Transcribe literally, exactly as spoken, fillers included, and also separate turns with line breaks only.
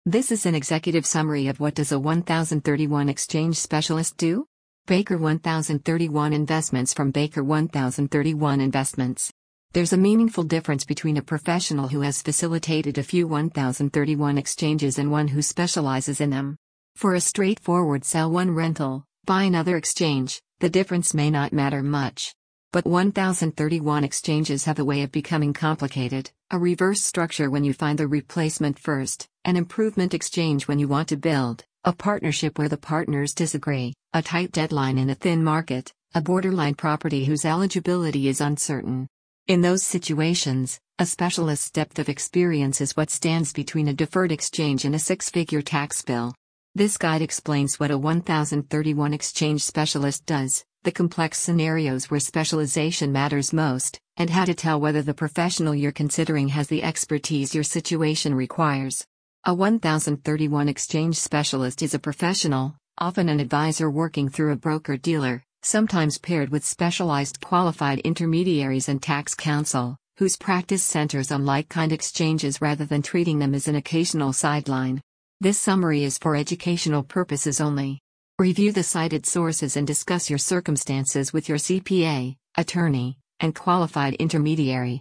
This is an executive summary of what does a one thousand thirty-one exchange specialist do? Baker one thousand thirty-one Investments from Baker one thousand thirty-one Investments. There's a meaningful difference between a professional who has facilitated a few one thousand thirty-one exchanges and one who specializes in them. For a straightforward sell one rental, buy another exchange, the difference may not matter much. But one thousand thirty-one exchanges have a way of becoming complicated, a reverse structure when you find the replacement first, an improvement exchange when you want to build, a partnership where the partners disagree, a tight deadline in a thin market, a borderline property whose eligibility is uncertain. In those situations, a specialist's depth of experience is what stands between a deferred exchange and a six-figure tax bill. This guide explains what a one thousand thirty-one exchange specialist does, the complex scenarios where specialization matters most, and how to tell whether the professional you're considering has the expertise your situation requires. A one thousand thirty-one exchange specialist is a professional, often an advisor working through a broker-dealer, sometimes paired with specialized qualified intermediaries and tax counsel, whose practice centers on like-kind exchanges rather than treating them as an occasional sideline. This summary is for educational purposes only. Review the cited sources and discuss your circumstances with your C P A, attorney, and qualified intermediary.